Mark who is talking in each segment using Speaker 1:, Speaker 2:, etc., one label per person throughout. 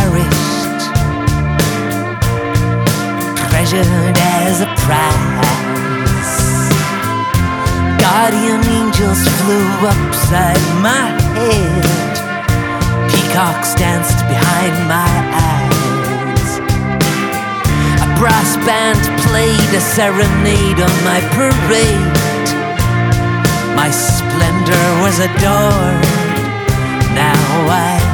Speaker 1: cherished, treasured as a prize. Guardian angels flew upside my head, peacocks danced behind my eyes. A brass band played a serenade on my parade. My splendor was adored. Now I'm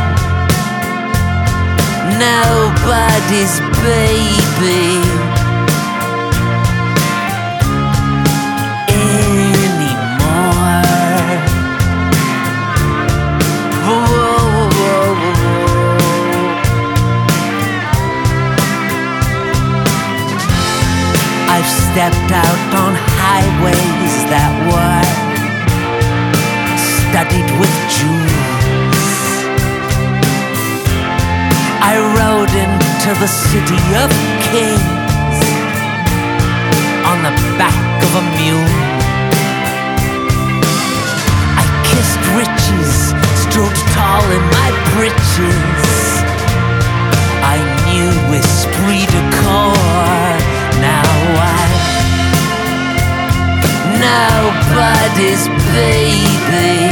Speaker 1: nobody's baby anymore. Whoa. I've stepped out on highways that were studded with jewels. I rode into the city of kings on the back of a mule. I kissed riches, strode tall in my breeches. I knew esprit de corps. Now I'm nobody's baby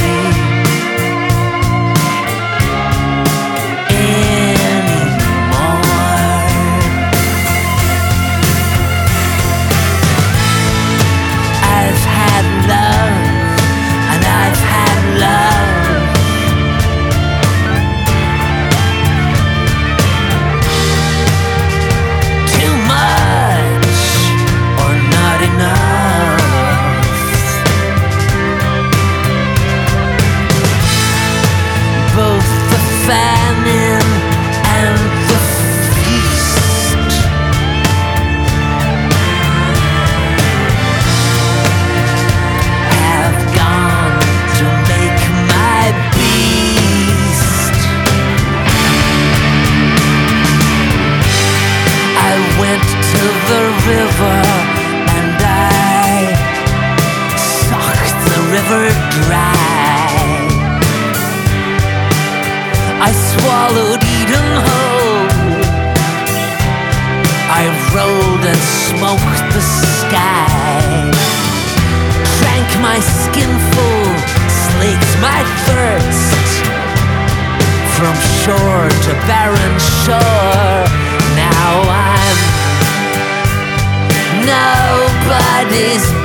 Speaker 1: I swallowed Eden whole. I rolled and smoked the sky, drank my skin full, slaked my thirst, from shore to barren shore. Now I'm nobody's